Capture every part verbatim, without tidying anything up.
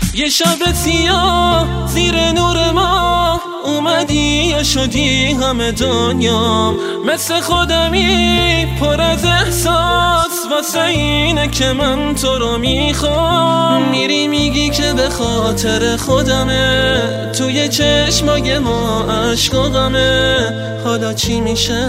یه شب سیاه زیر نور ما اومدی یا شدی همه دنیام، مثل خودمی پر از احساس واسه اینه که من تو رو میخوام. میری میگی که به خاطر خودمه، توی چشمای ما عشق و غمه. حالا چی میشه؟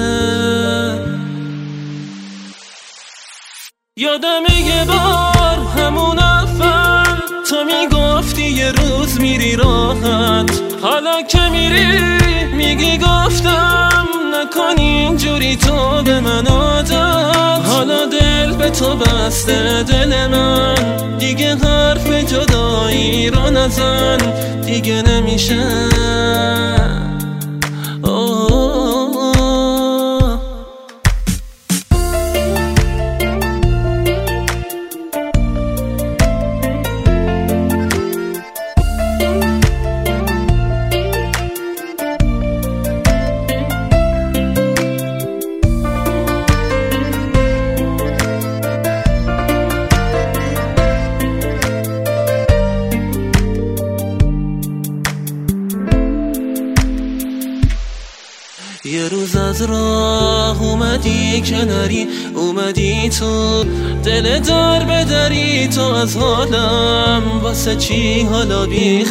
یادمه یه بار همون اول تو میگفتی یه روز میری راحت، حالا که میری میگی گفتم نکن اینجوری تو به من عادت. حالا دل به تو بسته دل من، دیگه حرف جدایی رو نزن، دیگه نمیشه. یه روز از راه اومدی کناری، اومدی تو دل در بدری، تو از حالم واسه چی حالا بی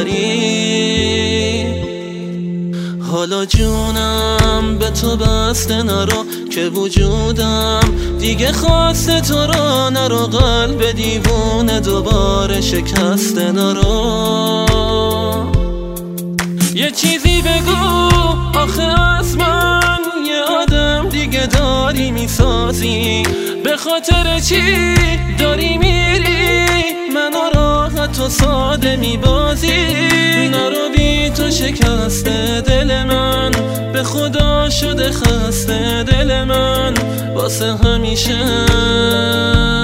خبری؟ حالا جونم به تو بسته نرو که وجودم دیگه خواسته تو رو نرو، قلب دیوونه دوباره شکسته نرو. یه چیزی بگو آخه از من یه آدم دیگه داری میسازی، به خاطر چی داری میری منو راحت و ساده میبازی؟ نرو بی تو شکسته دل من، به خدا شده خسته دل من واسه همیشه.